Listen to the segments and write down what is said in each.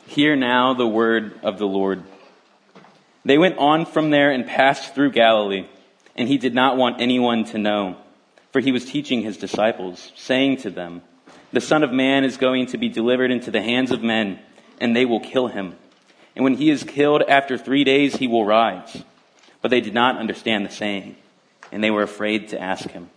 Hear now the word of the Lord. They went on from there and passed through Galilee, and he did not want anyone to know, for he was teaching his disciples, saying to them, "The Son of Man is going to be delivered into the hands of men, and they will kill him. And when he is killed, after 3 days he will rise." But they did not understand the saying, and they were afraid to ask him.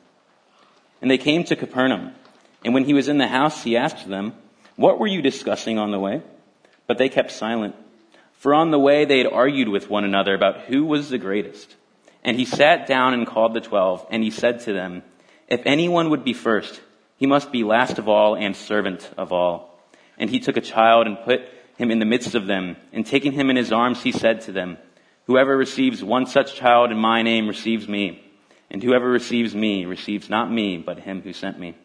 And they came to Capernaum, and when he was in the house, he asked them, "What were you discussing on the way?" But they kept silent, for on the way they had argued with one another about who was the greatest. And he sat down and called the 12, and he said to them, "If anyone would be first, he must be last of all and servant of all." And he took a child and put him in the midst of them, and taking him in his arms, he said to them, "Whoever receives one such child in my name receives me, and whoever receives me receives not me, but him who sent me."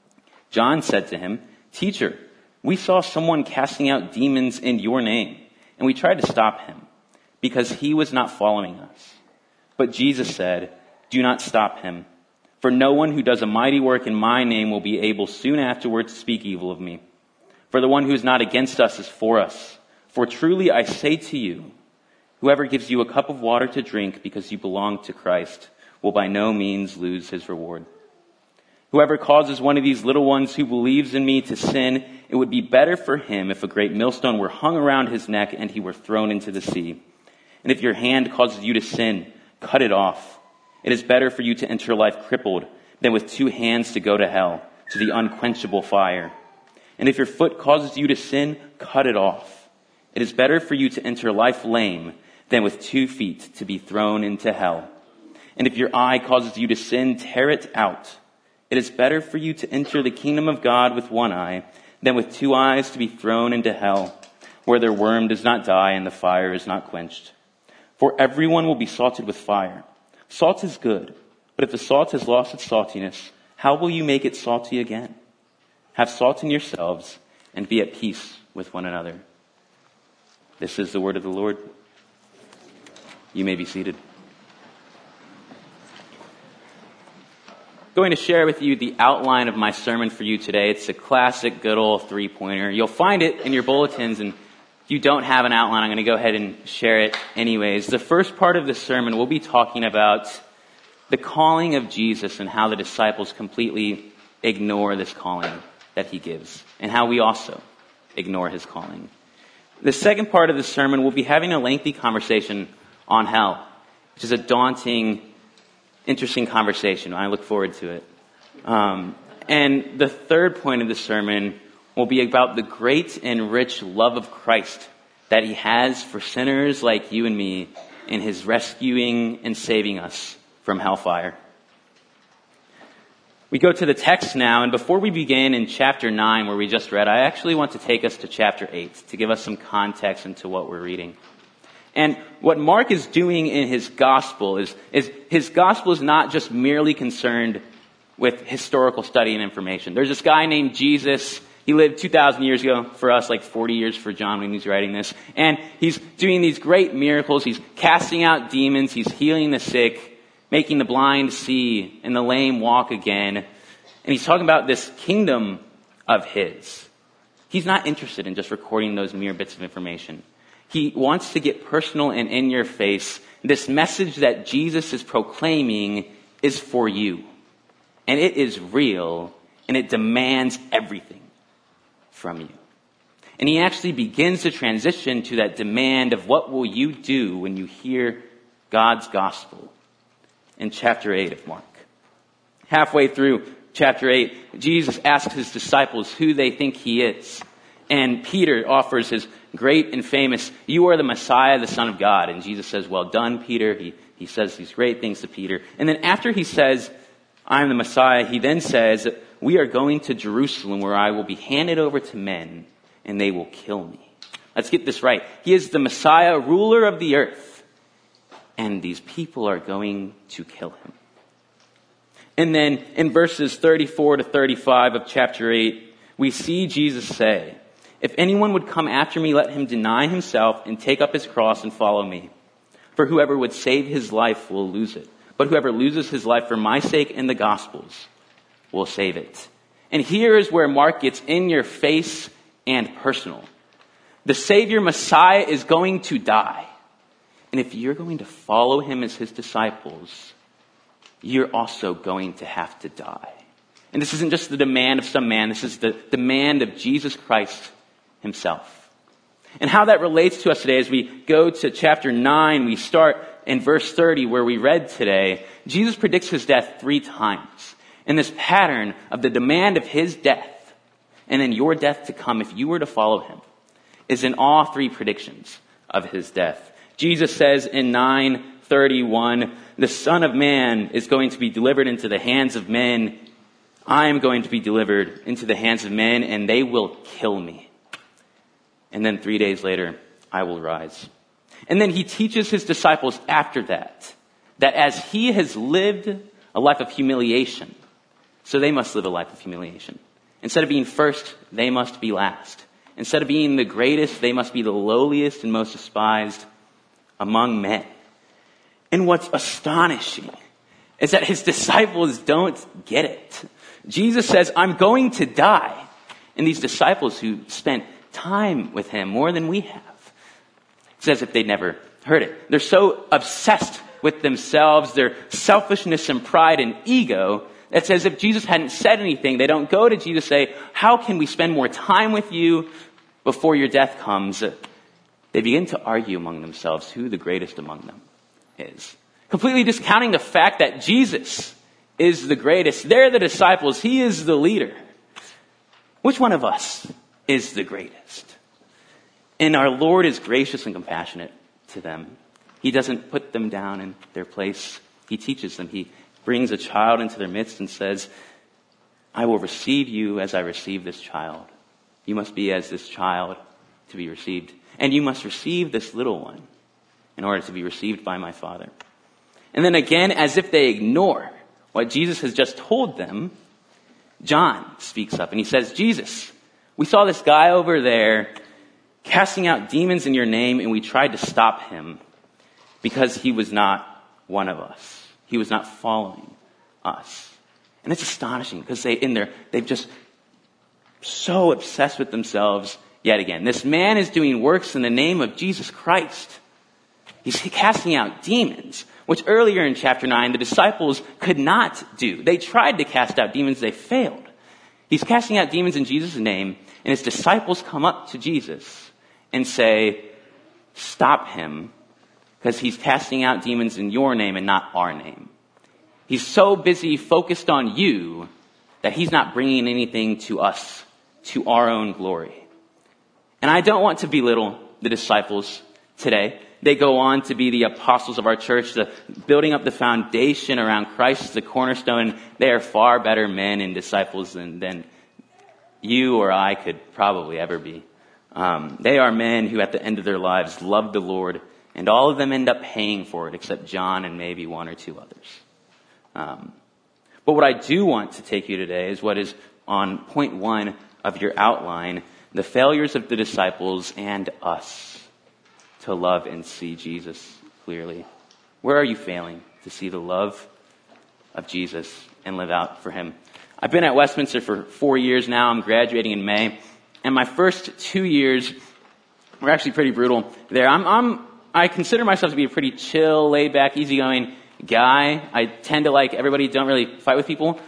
John said to him, "Teacher, we saw someone casting out demons in your name, and we tried to stop him, because he was not following us." But Jesus said, "Do not stop him, for no one who does a mighty work in my name will be able soon afterwards to speak evil of me. For the one who is not against us is for us. For truly I say to you, whoever gives you a cup of water to drink because you belong to Christ will by no means lose his reward. Whoever causes one of these little ones who believes in me to sin, it would be better for him if a great millstone were hung around his neck and he were thrown into the sea. And if your hand causes you to sin, cut it off. It is better for you to enter life crippled than with 2 hands to go to hell, to the unquenchable fire. And if your foot causes you to sin, cut it off. It is better for you to enter life lame than with 2 feet to be thrown into hell. And if your eye causes you to sin, tear it out. It is better for you to enter the kingdom of God with 1 eye than with 2 eyes to be thrown into hell, where their worm does not die and the fire is not quenched. For everyone will be salted with fire. Salt is good, but if the salt has lost its saltiness, how will you make it salty again? Have salt in yourselves and be at peace with one another." This is the word of the Lord. You may be seated. I'm going to share with you the outline of my sermon for you today. It's a classic good old 3-pointer. You'll find it in your bulletins, and if you don't have an outline, I'm going to go ahead and share it anyways. The first part of the sermon, we'll be talking about the calling of Jesus and how the disciples completely ignore this calling that he gives, and how we also ignore his calling. The second part of the sermon, we'll be having a lengthy conversation on hell, which is a daunting, interesting conversation. I look forward to it. And the third point of the sermon will be about the great and rich love of Christ that he has for sinners like you and me in his rescuing and saving us from hellfire. We go to the text now, and before we begin in chapter 9, where we just read, I actually want to take us to chapter 8 to give us some context into what we're reading. And what Mark is doing in his gospel is his gospel is not just merely concerned with historical study and information. There's this guy named Jesus. He lived 2,000 years ago for us, like 40 years for John when he's writing this. And he's doing these great miracles. He's casting out demons. He's healing the sick, making the blind see and the lame walk again. And he's talking about this kingdom of his. He's not interested in just recording those mere bits of information. He wants to get personal and in your face. This message that Jesus is proclaiming is for you. And it is real, and it demands everything from you. And he actually begins to transition to that demand of what will you do when you hear God's gospel in chapter 8 of Mark. Halfway through chapter 8, Jesus asks his disciples who they think he is. And Peter offers his great and famous, "You are the Messiah, the Son of God." And Jesus says, "Well done, Peter." He says these great things to Peter. And then after he says, "I am the Messiah," he then says, "We are going to Jerusalem where I will be handed over to men and they will kill me." Let's get this right. He is the Messiah, ruler of the earth. And these people are going to kill him. And then in verses 34 to 35 of chapter 8, we see Jesus say, "If anyone would come after me, let him deny himself and take up his cross and follow me. For whoever would save his life will lose it. But whoever loses his life for my sake and the gospel's will save it." And here is where Mark gets in your face and personal. The Savior Messiah is going to die. And if you're going to follow him as his disciples, you're also going to have to die. And this isn't just the demand of some man. This is the demand of Jesus Christ himself. And how that relates to us today as we go to chapter 9, we start in verse 30 where we read today. Jesus predicts his death 3 times. And this pattern of the demand of his death and then your death to come if you were to follow him is in all 3 predictions of his death. Jesus says in 9:31, the Son of Man is going to be delivered into the hands of men. I am going to be delivered into the hands of men, and they will kill me. And then 3 days later, I will rise. And then he teaches his disciples after that as he has lived a life of humiliation, so they must live a life of humiliation. Instead of being first, they must be last. Instead of being the greatest, they must be the lowliest and most despised among men. And what's astonishing is that his disciples don't get it. Jesus says, I'm going to die. And these disciples who spent time with him more than we have, it's as if they'd never heard it. They're so obsessed with themselves, their selfishness and pride and ego, it's as if Jesus hadn't said anything. They don't go to Jesus and say, how can we spend more time with you before your death comes? They begin to argue among themselves who the greatest among them is. Completely discounting the fact that Jesus is the greatest. They're the disciples. He is the leader. Which one of us is the greatest? And our Lord is gracious and compassionate to them. He doesn't put them down in their place. He teaches them. He brings a child into their midst and says, I will receive you as I receive this child. You must be as this child to be received. And you must receive this little one in order to be received by my Father. And then again, as if they ignore what Jesus has just told them, John speaks up and he says, Jesus, we saw this guy over there casting out demons in your name, and we tried to stop him because he was not one of us. He was not following us. And it's astonishing because they've just so obsessed with themselves yet again. This man is doing works in the name of Jesus Christ. He's casting out demons, which earlier in chapter 9, the disciples could not do. They tried to cast out demons. They failed. He's casting out demons in Jesus' name, and his disciples come up to Jesus and say, stop him, because he's casting out demons in your name and not our name. He's so busy focused on you that he's not bringing anything to us, to our own glory. And I don't want to belittle the disciples today. They go on to be the apostles of our church, building up the foundation around Christ, the cornerstone. They are far better men and disciples than you or I could probably ever be. They are men who at the end of their lives love the Lord, and all of them end up paying for it except John and maybe 1 or 2 others. But what I do want to take you today is what is on point 1 of your outline, the failures of the disciples and us to love and see Jesus clearly. Where are you failing to see the love of Jesus and live out for him? I've been at Westminster for 4 years now. I'm graduating in May. And my first 2 years were actually pretty brutal there. I consider myself to be a pretty chill, laid back, easygoing guy. I tend to like everybody, don't really fight with people.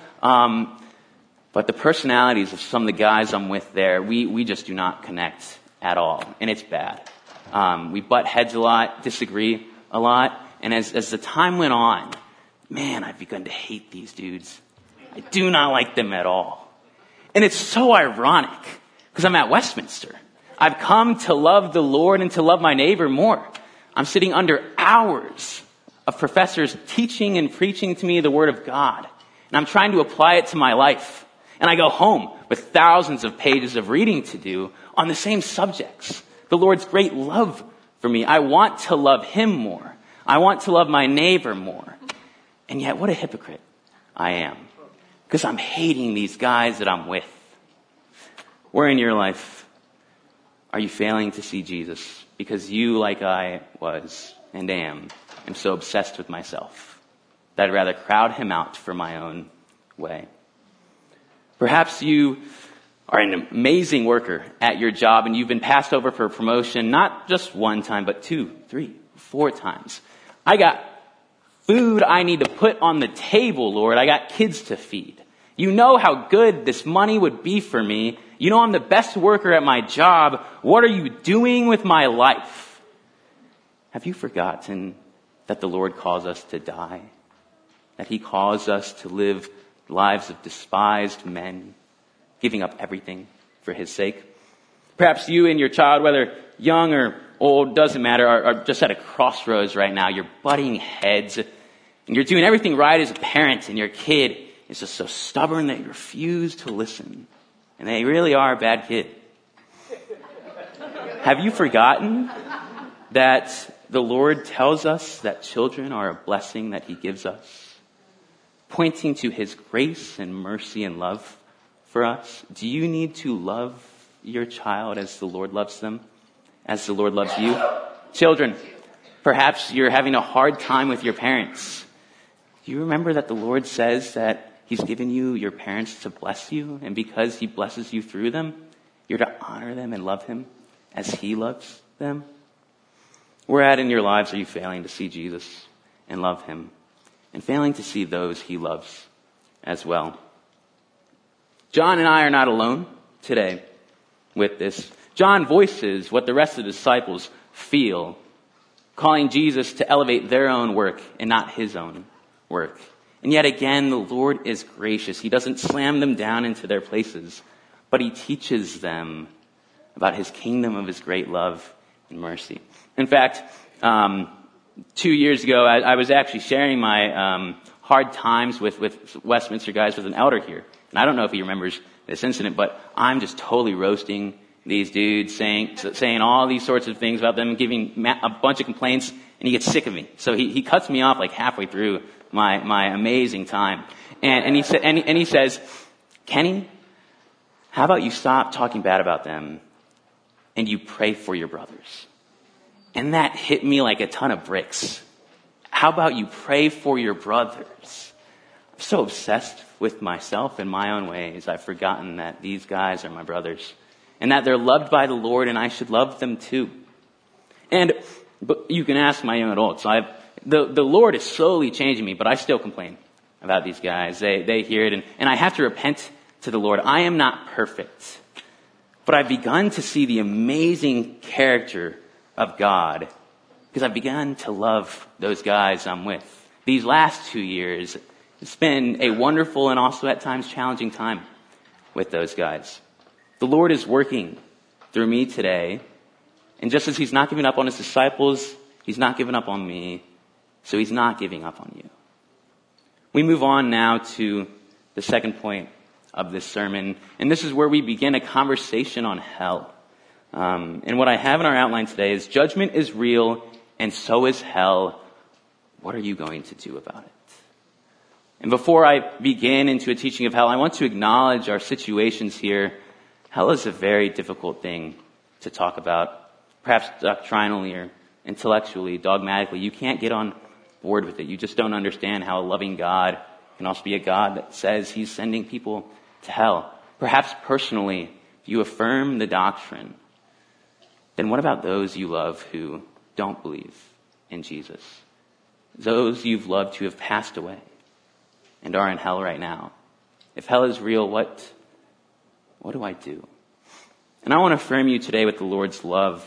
But the personalities of some of the guys I'm with there, we just do not connect at all. And it's bad. We butt heads a lot, disagree a lot. And as the time went on, man, I've begun to hate these dudes. I do not like them at all. And it's so ironic because I'm at Westminster. I've come to love the Lord and to love my neighbor more. I'm sitting under hours of professors teaching and preaching to me the Word of God. And I'm trying to apply it to my life. And I go home with thousands of pages of reading to do on the same subjects. The Lord's great love for me. I want to love him more. I want to love my neighbor more. And yet, what a hypocrite I am. Because I'm hating these guys that I'm with. Where in your life are you failing to see Jesus? Because you, like I was and am so obsessed with myself that I'd rather crowd him out for my own way. Perhaps you are an amazing worker at your job and you've been passed over for a promotion, not just one time, but 2, 3, 4 times. I got food I need to put on the table, Lord. I got kids to feed. You know how good this money would be for me. You know I'm the best worker at my job. What are you doing with my life? Have you forgotten that the Lord calls us to die? That he calls us to live lives of despised men, giving up everything for his sake? Perhaps you and your child, whether young or old, doesn't matter, are just at a crossroads right now. You're butting heads, and you're doing everything right as a parent, and your kid is just so stubborn that you refuse to listen. And they really are a bad kid. Have you forgotten that the Lord tells us that children are a blessing that he gives us, pointing to his grace and mercy and love for us? Do you need to love your child as the Lord loves them, as the Lord loves you? Children, perhaps you're having a hard time with your parents. Do you remember that the Lord says that he's given you your parents to bless you, and because he blesses you through them, you're to honor them and love him as he loves them? Where at in your lives are you failing to see Jesus and love him, and failing to see those he loves as well? John and I are not alone today with this. John voices what the rest of the disciples feel, calling Jesus to elevate their own work and not his own work. And yet again, the Lord is gracious. He doesn't slam them down into their places, but he teaches them about his kingdom of his great love and mercy. In fact, 2 years ago, I was actually sharing my hard times with Westminster guys with an elder here. And I don't know if he remembers this incident, but I'm just totally roasting these dudes, saying all these sorts of things about them, giving a bunch of complaints, and he gets sick of me. So he cuts me off like halfway through my amazing time. And he says, Kenny, how about you stop talking bad about them and you pray for your brothers? And that hit me like a ton of bricks. How about you pray for your brothers? I'm so obsessed with myself and my own ways, I've forgotten that these guys are my brothers and that they're loved by the Lord and I should love them too. But you can ask my young adults. The Lord is slowly changing me, but I still complain about these guys. They hear it, and I have to repent to the Lord. I am not perfect, but I've begun to see the amazing character of God because I've begun to love those guys I'm with. These last 2 years, it's been a wonderful and also at times challenging time with those guys. The Lord is working through me today, and just as he's not giving up on his disciples, he's not giving up on me. So he's not giving up on you. We move on now to the second point of this sermon. And this is where we begin a conversation on hell. And what I have in our outline today is judgment is real and so is hell. What are you going to do about it? And before I begin into a teaching of hell, I want to acknowledge our situations here. Hell is a very difficult thing to talk about, perhaps doctrinally or intellectually, dogmatically. You can't get on board with it. You just don't understand how a loving God can also be a God that says he's sending people to hell. Perhaps personally, if you affirm the doctrine, then what about those you love who don't believe in Jesus? Those you've loved who have passed away and are in hell right now. If hell is real, what do I do? And I want to affirm you today with the Lord's love.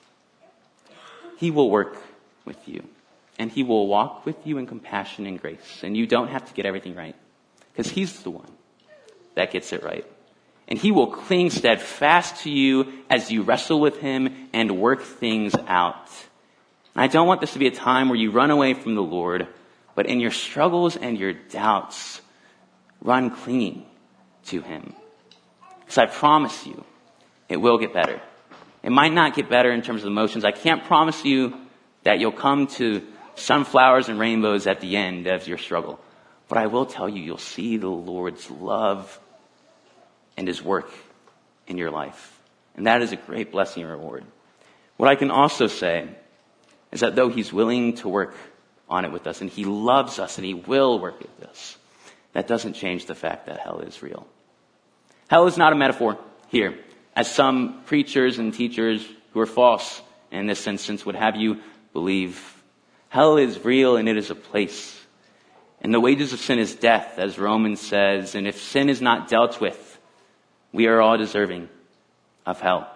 He will work with you. And he will walk with you in compassion and grace. And you don't have to get everything right. Because he's the one that gets it right. And he will cling steadfast to you as you wrestle with him and work things out. And I don't want this to be a time where you run away from the Lord, but in your struggles and your doubts, run clinging to him. Because I promise you, it will get better. It might not get better in terms of emotions. I can't promise you that you'll come to sunflowers and rainbows at the end of your struggle. But I will tell you, you'll see the Lord's love and his work in your life. And that is a great blessing and reward. What I can also say is that though he's willing to work on it with us, and he loves us, and he will work with us, that doesn't change the fact that hell is real. Hell is not a metaphor here, as some preachers and teachers who are false in this instance would have you believe. Hell is real and it is a place. And the wages of sin is death, as Romans says. And if sin is not dealt with, we are all deserving of hell.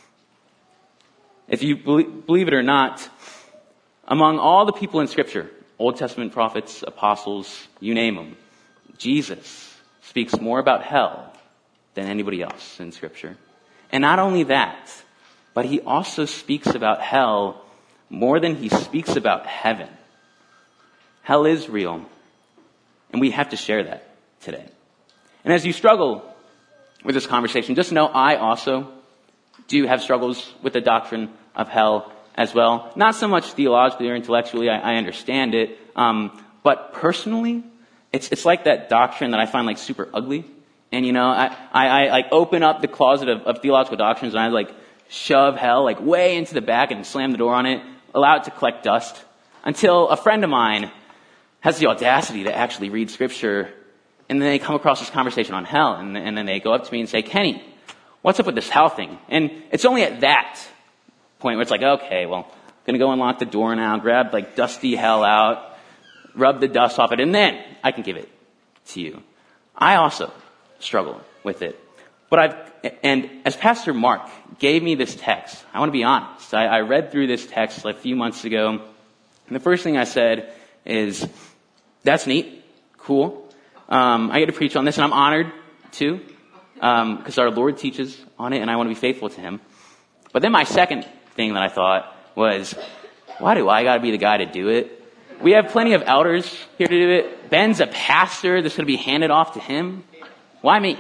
If you believe it or not, among all the people in Scripture, Old Testament prophets, apostles, you name them, Jesus speaks more about hell than anybody else in Scripture. And not only that, but he also speaks about hell more than he speaks about heaven. Hell is real, and we have to share that today. And as you struggle with this conversation, just know I also do have struggles with the doctrine of hell as well. Not so much theologically or intellectually, I understand it. But personally, it's like that doctrine that I find like super ugly. And I like open up the closet of theological doctrines and I like shove hell like way into the back and slam the door on it, allow it to collect dust, until a friend of mine has the audacity to actually read Scripture, and then they come across this conversation on hell, and then they go up to me and say, Kenny, what's up with this hell thing? And it's only at that point where it's like, okay, well, I'm going to go unlock the door now, grab like dusty hell out, rub the dust off it, and then I can give it to you. I also struggle with it. And as Pastor Mark gave me this text, I want to be honest. I read through this text like a few months ago, and the first thing I said is, that's neat, cool. I get to preach on this, and I'm honored too, because our Lord teaches on it, and I want to be faithful to Him. But then my second thing that I thought was, why do I got to be the guy to do it? We have plenty of elders here to do it. Ben's a pastor that's going to be handed off to him. Why me?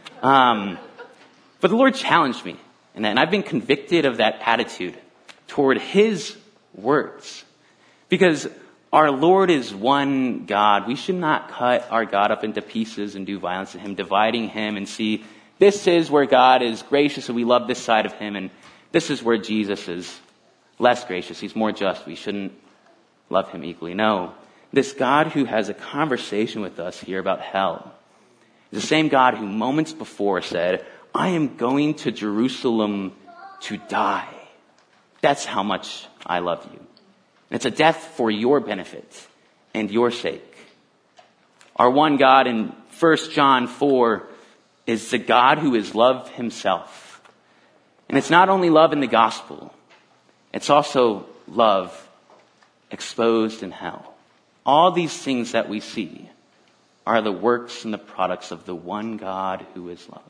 But the Lord challenged me in that, and I've been convicted of that attitude toward His words. Because our Lord is one God. We should not cut our God up into pieces and do violence to Him, dividing Him and see this is where God is gracious and we love this side of Him, and this is where Jesus is less gracious. He's more just. We shouldn't love Him equally. No. This God who has a conversation with us here about hell is the same God who moments before said, I am going to Jerusalem to die. That's how much I love you. And it's a death for your benefit and your sake. Our one God in 1 John 4 is the God who is love Himself. And it's not only love in the gospel, it's also love exposed in hell. All these things that we see are the works and the products of the one God who is love.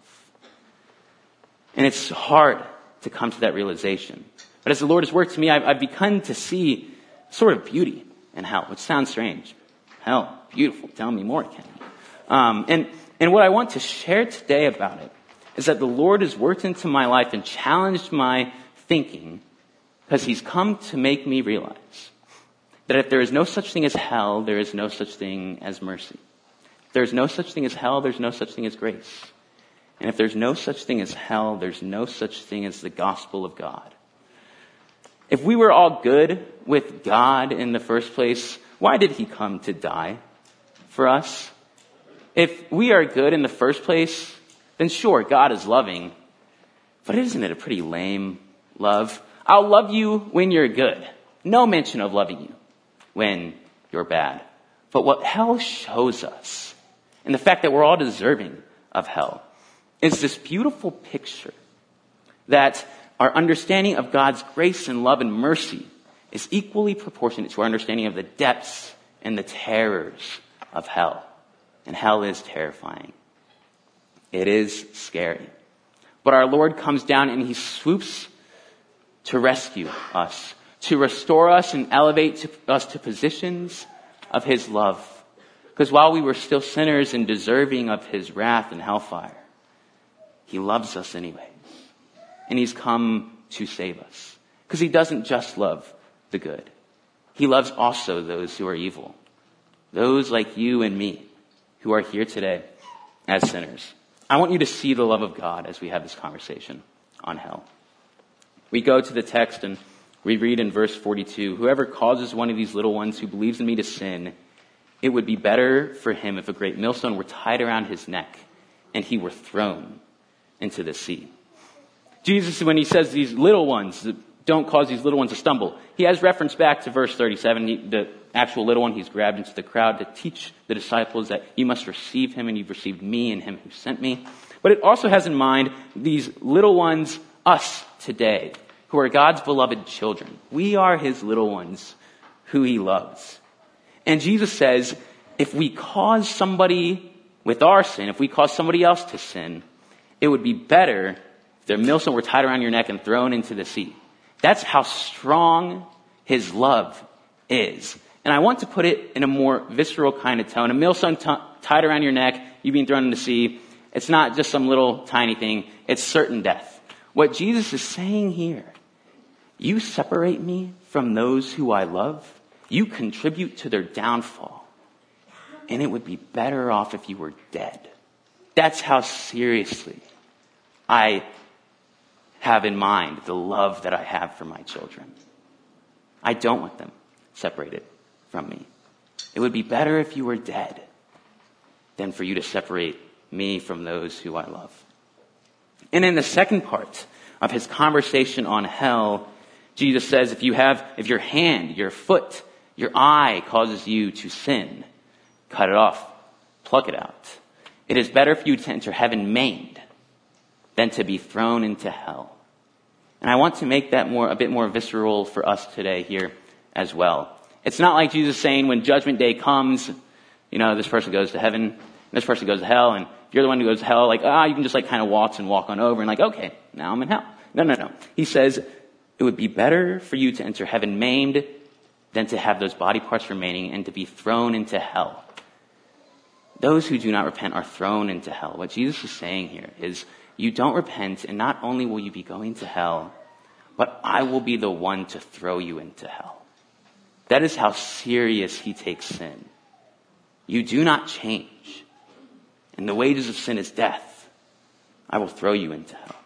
And it's hard to come to that realization. But as the Lord has worked to me, I've begun to see sort of beauty in hell, which sounds strange. Hell, beautiful. Tell me more, Kenny. And what I want to share today about it is that the Lord has worked into my life and challenged my thinking because He's come to make me realize that if there is no such thing as hell, there is no such thing as mercy. If there's no such thing as hell, there's no such thing as grace. And if there's no such thing as hell, there's no such thing as the gospel of God. If we were all good with God in the first place, why did He come to die for us? If we are good in the first place, then sure, God is loving. But isn't it a pretty lame love? I'll love you when you're good. No mention of loving you when you're bad. But what hell shows us, and the fact that we're all deserving of hell, is this beautiful picture that our understanding of God's grace and love and mercy is equally proportionate to our understanding of the depths and the terrors of hell. And hell is terrifying. It is scary. But our Lord comes down and He swoops to rescue us, to restore us and elevate us to positions of His love. Because while we were still sinners and deserving of His wrath and hellfire, He loves us anyways. And He's come to save us. Because He doesn't just love the good. He loves also those who are evil. Those like you and me who are here today as sinners. I want you to see the love of God as we have this conversation on hell. We go to the text and we read in verse 42, whoever causes one of these little ones who believes in me to sin, it would be better for him if a great millstone were tied around his neck and he were thrown into the sea. Jesus, when he says these little ones, don't cause these little ones to stumble, he has reference back to verse 37, the actual little one he's grabbed into the crowd to teach the disciples that you must receive him and you've received me and him who sent me. But it also has in mind these little ones, us today, who are God's beloved children. We are his little ones who he loves. And Jesus says, if we cause somebody with our sin, if we cause somebody else to sin, it would be better if their millstone were tied around your neck and thrown into the sea. That's how strong his love is. And I want to put it in a more visceral kind of tone. A millstone tied around your neck, you being thrown in the sea, it's not just some little tiny thing. It's certain death. What Jesus is saying here, you separate me from those who I love, you contribute to their downfall, and it would be better off if you were dead. That's how seriously I have in mind the love that I have for my children. I don't want them separated from me. It would be better if you were dead than for you to separate me from those who I love. And in the second part of his conversation on hell, Jesus says, if your hand, your foot, your eye causes you to sin, cut it off, pluck it out. It is better for you to enter heaven maimed than to be thrown into hell. And I want to make that a bit more visceral for us today here as well. It's not like Jesus saying when judgment day comes, this person goes to heaven, and this person goes to hell, and if you're the one who goes to hell, you can just kind of walk on over and okay, now I'm in hell. No. He says it would be better for you to enter heaven maimed than to have those body parts remaining and to be thrown into hell. Those who do not repent are thrown into hell. What Jesus is saying here is you don't repent, and not only will you be going to hell, but I will be the one to throw you into hell. That is how serious he takes sin. You do not change, and the wages of sin is death. I will throw you into hell.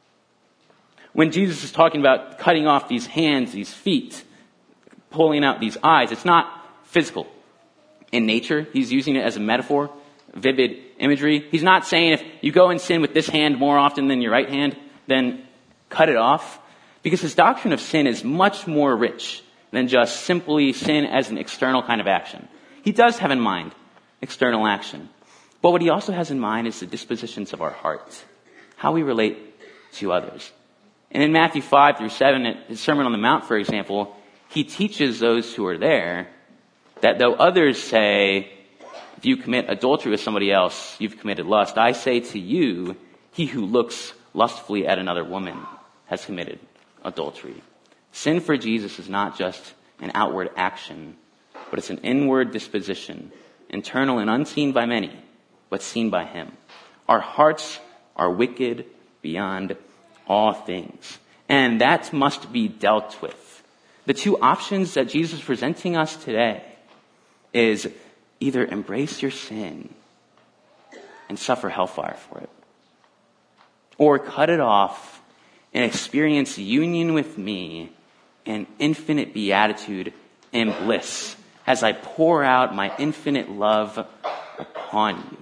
When Jesus is talking about cutting off these hands, these feet, pulling out these eyes, it's not physical in nature. He's using it as a metaphor, vivid imagery. He's not saying if you go and sin with this hand more often than your right hand, then cut it off. Because his doctrine of sin is much more rich than just simply sin as an external kind of action. He does have in mind external action. But what he also has in mind is the dispositions of our hearts, how we relate to others. And in Matthew 5-7, at his Sermon on the Mount, for example, he teaches those who are there that though others say, if you commit adultery with somebody else, you've committed lust, I say to you, he who looks lustfully at another woman has committed adultery. Sin for Jesus is not just an outward action, but it's an inward disposition, internal and unseen by many, but seen by him. Our hearts are wicked beyond all things, and that must be dealt with. The two options that Jesus is presenting us today is either embrace your sin and suffer hellfire for it, or cut it off and experience union with me and infinite beatitude and bliss as I pour out my infinite love upon you.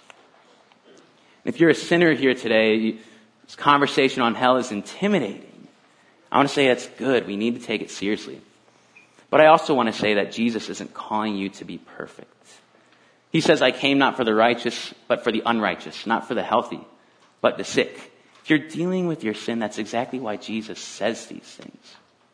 If you're a sinner here today, this conversation on hell is intimidating. I want to say that's good. We need to take it seriously. But I also want to say that Jesus isn't calling you to be perfect. He says, I came not for the righteous, but for the unrighteous, not for the healthy, but the sick. If you're dealing with your sin, that's exactly why Jesus says these things.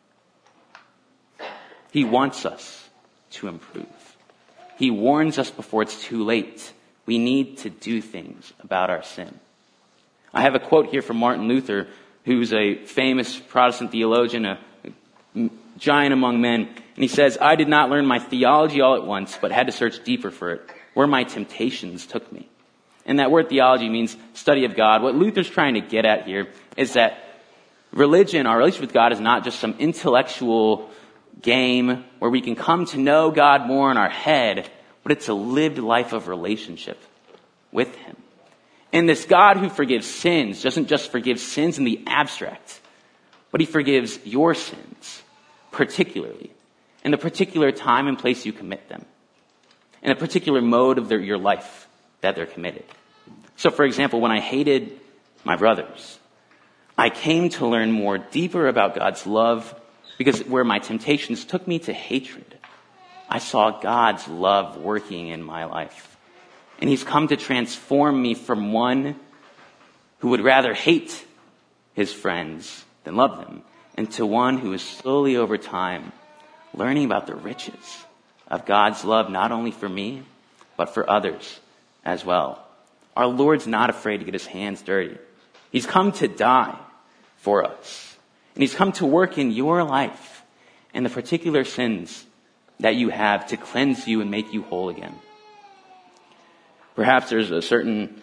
He wants us to improve. He warns us before it's too late. We need to do things about our sin. I have a quote here from Martin Luther, who's a famous Protestant theologian, a giant among men. And he says, I did not learn my theology all at once, but had to search deeper for it, where my temptations took me. And that word theology means study of God. What Luther's trying to get at here is that religion, our relationship with God, is not just some intellectual game where we can come to know God more in our head, but it's a lived life of relationship with him. And this God who forgives sins doesn't just forgive sins in the abstract, but he forgives your sins, particularly, in the particular time and place you commit them, in a particular mode of your life that they're committed. So, for example, when I hated my brothers. I came to learn more deeper about God's love because where my temptations took me to hatred, I saw God's love working in my life. And he's come to transform me from one who would rather hate his friends than love them, into one who is slowly over time learning about the riches of God's love, not only for me, but for others as well. Our Lord's not afraid to get his hands dirty. He's come to die for us. And he's come to work in your life and the particular sins that you have to cleanse you and make you whole again. Perhaps there's a certain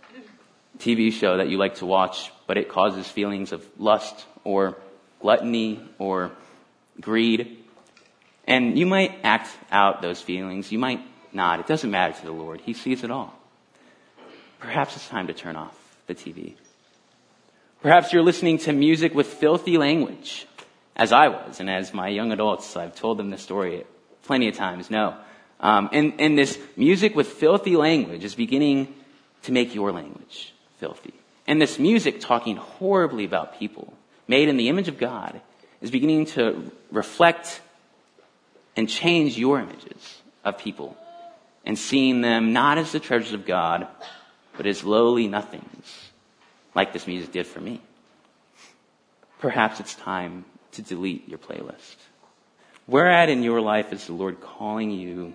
TV show that you like to watch, but it causes feelings of lust or gluttony or greed. And you might act out those feelings. You might not. It doesn't matter to the Lord. He sees it all. Perhaps it's time to turn off the TV. Perhaps you're listening to music with filthy language, as I was, and as my young adults, I've told them this story plenty of times. No. And this music with filthy language is beginning to make your language filthy. And this music talking horribly about people made in the image of God is beginning to reflect and change your images of people and seeing them not as the treasures of God, but as lowly nothings, like this music did for me. Perhaps it's time to delete your playlist. Where at in your life is the Lord calling you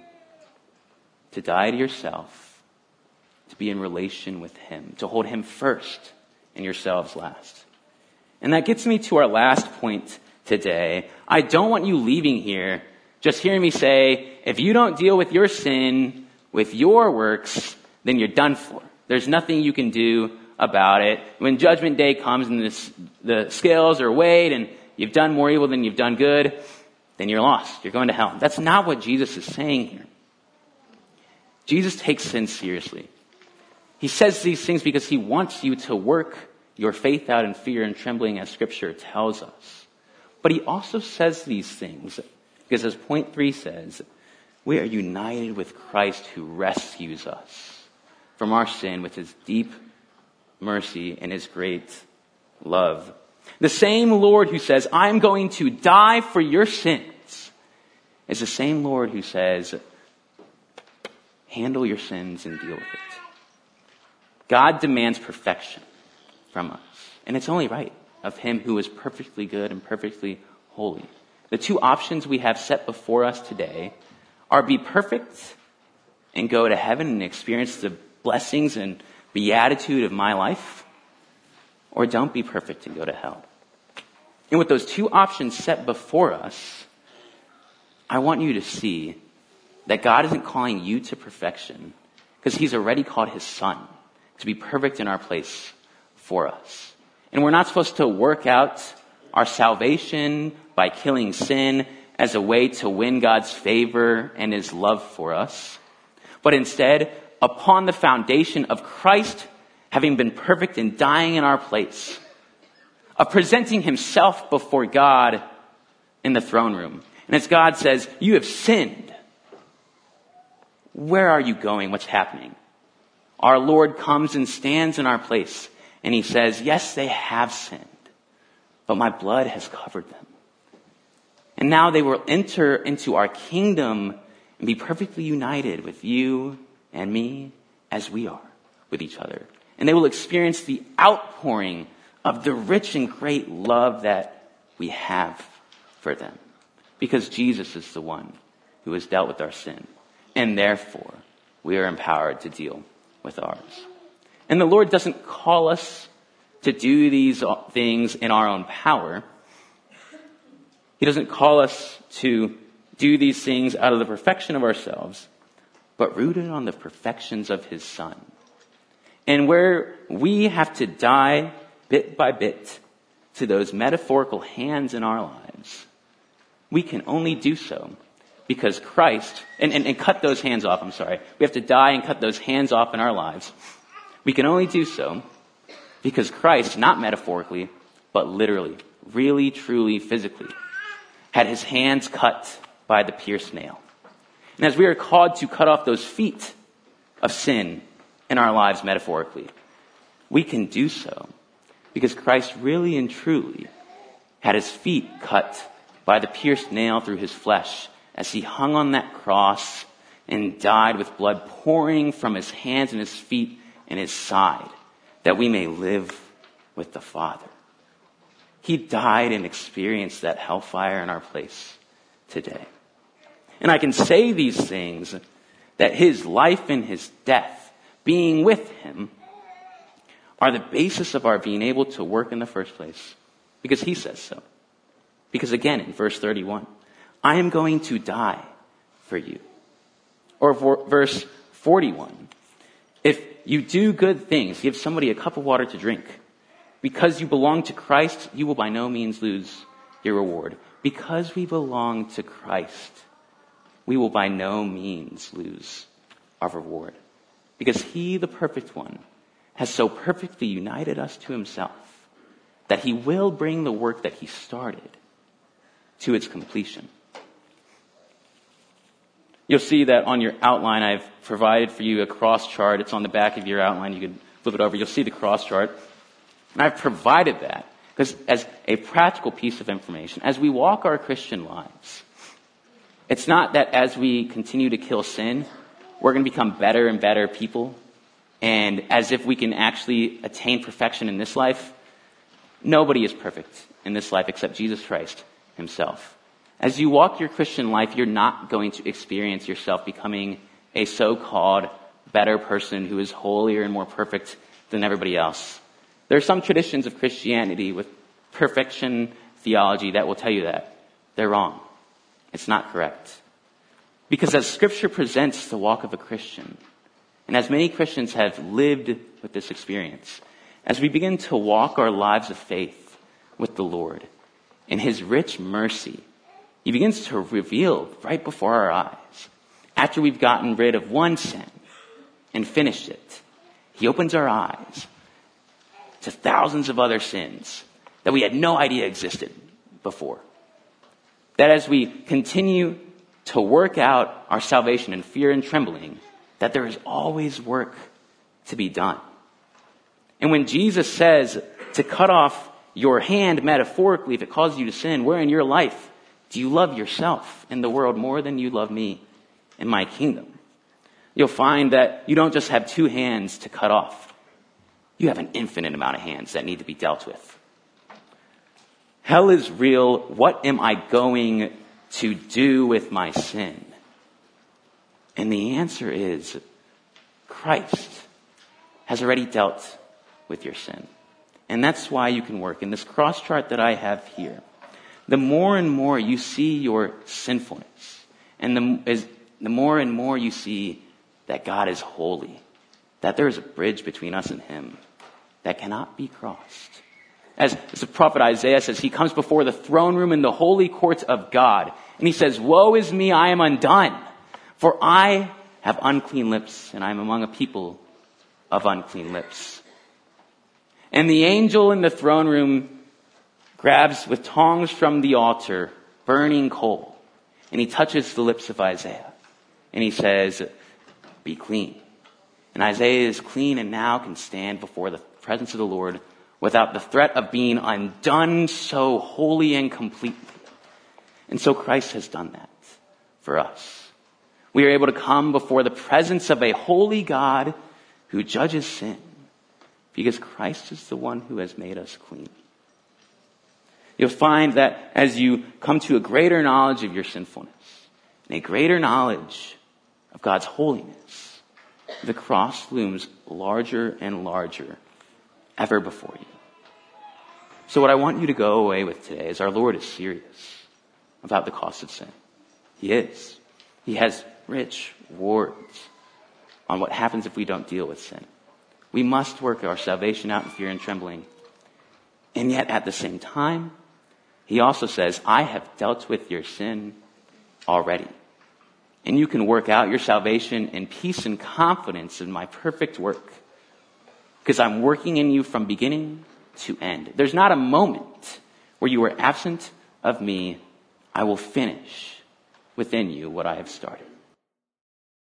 to die to yourself, to be in relation with him, to hold him first and yourselves last? And that gets me to our last point today. I don't want you leaving here just hearing me say, if you don't deal with your sin, with your works, then you're done for. There's nothing you can do about it. When judgment day comes and the scales are weighed and you've done more evil than you've done good, then you're lost. You're going to hell. That's not what Jesus is saying here. Jesus takes sin seriously. He says these things because he wants you to work your faith out in fear and trembling, as Scripture tells us. But he also says these things because, as point 3 says, we are united with Christ who rescues us from our sin with his deep mercy and his great love. The same Lord who says, I'm going to die for your sins, is the same Lord who says, handle your sins and deal with it. God demands perfection from us. And it's only right of him who is perfectly good and perfectly holy. The two options we have set before us today are be perfect and go to heaven and experience the blessings and beatitude of my life, or don't be perfect and go to hell. And with those two options set before us, I want you to see that God isn't calling you to perfection because he's already called his son to be perfect in our place for us. And we're not supposed to work out our salvation by killing sin as a way to win God's favor and his love for us, but instead, upon the foundation of Christ having been perfect and dying in our place, of presenting himself before God in the throne room. And as God says, you have sinned. Where are you going? What's happening? Our Lord comes and stands in our place, and he says, yes, they have sinned, but my blood has covered them. And now they will enter into our kingdom and be perfectly united with you and me as we are with each other. And they will experience the outpouring of the rich and great love that we have for them. Because Jesus is the one who has dealt with our sin. And therefore, we are empowered to deal with ours. And the Lord doesn't call us to do these things in our own power. He doesn't call us to do these things out of the perfection of ourselves, but rooted on the perfections of his Son. And where we have to die bit by bit to those metaphorical hands in our lives, we can only do so because Christ, and cut those hands off, We have to die and cut those hands off in our lives. We can only do so because Christ, not metaphorically, but literally, really, truly, physically, had his hands cut by the pierced nail. And as we are called to cut off those feet of sin in our lives metaphorically, we can do so because Christ really and truly had his feet cut by the pierced nail through his flesh as he hung on that cross and died with blood pouring from his hands and his feet and his side, that we may live with the Father. He died and experienced that hellfire in our place today. And I can say these things, that his life and his death, being with him, are the basis of our being able to work in the first place, because he says so. Because again, in verse 31, I am going to die for you. Or verse 41, if you do good things, give somebody a cup of water to drink, because you belong to Christ, you will by no means lose your reward. Because we belong to Christ, we will by no means lose our reward. Because he, the perfect one, has so perfectly united us to himself that he will bring the work that he started to its completion. You'll see that on your outline, I've provided for you a cross chart. It's on the back of your outline. You can flip it over. You'll see the cross chart. And I've provided that because as a practical piece of information, as we walk our Christian lives, it's not that as we continue to kill sin, we're going to become better and better people. And as if we can actually attain perfection in this life. Nobody is perfect in this life except Jesus Christ himself. As you walk your Christian life, you're not going to experience yourself becoming a so-called better person who is holier and more perfect than everybody else. There are some traditions of Christianity with perfection theology that will tell you that. They're wrong. It's not correct. Because as Scripture presents the walk of a Christian, and as many Christians have lived with this experience, as we begin to walk our lives of faith with the Lord, in his rich mercy, he begins to reveal right before our eyes. After we've gotten rid of one sin and finished it, he opens our eyes to thousands of other sins that we had no idea existed before. That as we continue to work out our salvation in fear and trembling, that there is always work to be done. And when Jesus says to cut off your hand metaphorically if it causes you to sin, where in your life do you love yourself and the world more than you love me and my kingdom? You'll find that you don't just have two hands to cut off. You have an infinite amount of hands that need to be dealt with. Hell is real. What am I going to do with my sin? And the answer is Christ has already dealt with your sin. And that's why you can work. In this cross chart that I have here, the more and more you see your sinfulness, and the more and more you see that God is holy, that there is a bridge between us and him that cannot be crossed. As the prophet Isaiah says, he comes before the throne room in the holy courts of God, and he says, woe is me, I am undone, for I have unclean lips, and I am among a people of unclean lips. And the angel in the throne room grabs with tongs from the altar burning coal, and he touches the lips of Isaiah, and he says, be clean. And Isaiah is clean and now can stand before the presence of the Lord without the threat of being undone so wholly and completely. And so Christ has done that for us. We are able to come before the presence of a holy God who judges sin, because Christ is the one who has made us clean. You'll find that as you come to a greater knowledge of your sinfulness and a greater knowledge of God's holiness, the cross looms larger and larger ever before you. So what I want you to go away with today is our Lord is serious about the cost of sin. He is. He has rich rewards on what happens if we don't deal with sin. We must work our salvation out in fear and trembling. And yet at the same time, he also says, I have dealt with your sin already. And you can work out your salvation in peace and confidence in my perfect work, because I'm working in you from beginning to end. There's not a moment where you are absent of me. I will finish within you what I have started.